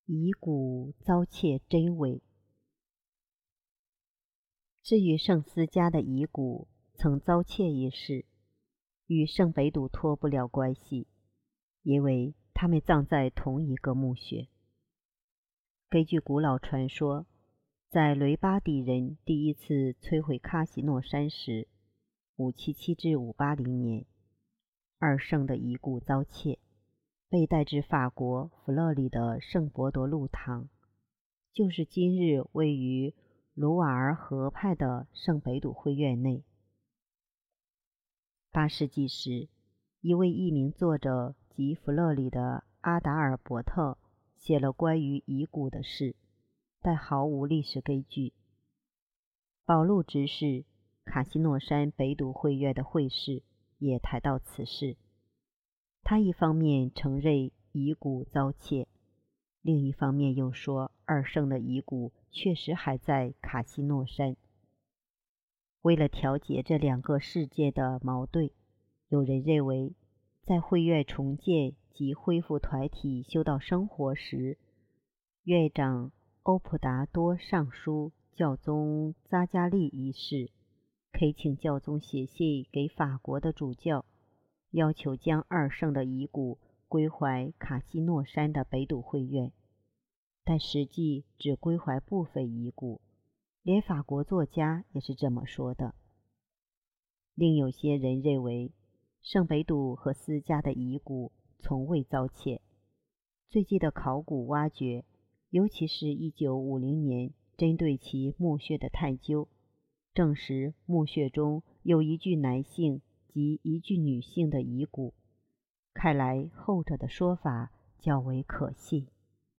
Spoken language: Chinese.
遗骨遭窃真伪。至于圣思嘉的遗骨曾遭窃一事，与圣北笃脱不了关系，因为他们葬在同一个墓穴。根据古老传说，在雷巴底人第一次摧毁喀西诺山时，577至580年，二圣的遗骨遭窃，被带至法国弗勒里的圣伯多禄堂，就是今日位于卢瓦尔河畔的圣北笃会院内。8世纪时，一位译名作者及弗勒里的阿达尔伯特写了关于遗骨的事，但毫无历史根据。保禄执事卡西诺山北笃会院的会士也谈到此事，他一方面承认遗骨遭窃，另一方面又说二圣的遗骨确实还在卡西诺山。为了调节这两个世界的矛盾，有人认为在会院重建及恢复团体修道生活时，院长欧普达多上书教宗扎加利一世，恳请教宗写信给法国的主教，要求将二圣的遗骨归还卡西诺山的北笃会院，但实际只归还部分遗骨，连法国作家也是这么说的。另有些人认为圣北笃和思嘉的遗骨从未遭窃。最近的考古挖掘，尤其是1950年针对其墓穴的探究，证实墓穴中有一具男性及一具女性的遗骨，看来后者的说法较为可信。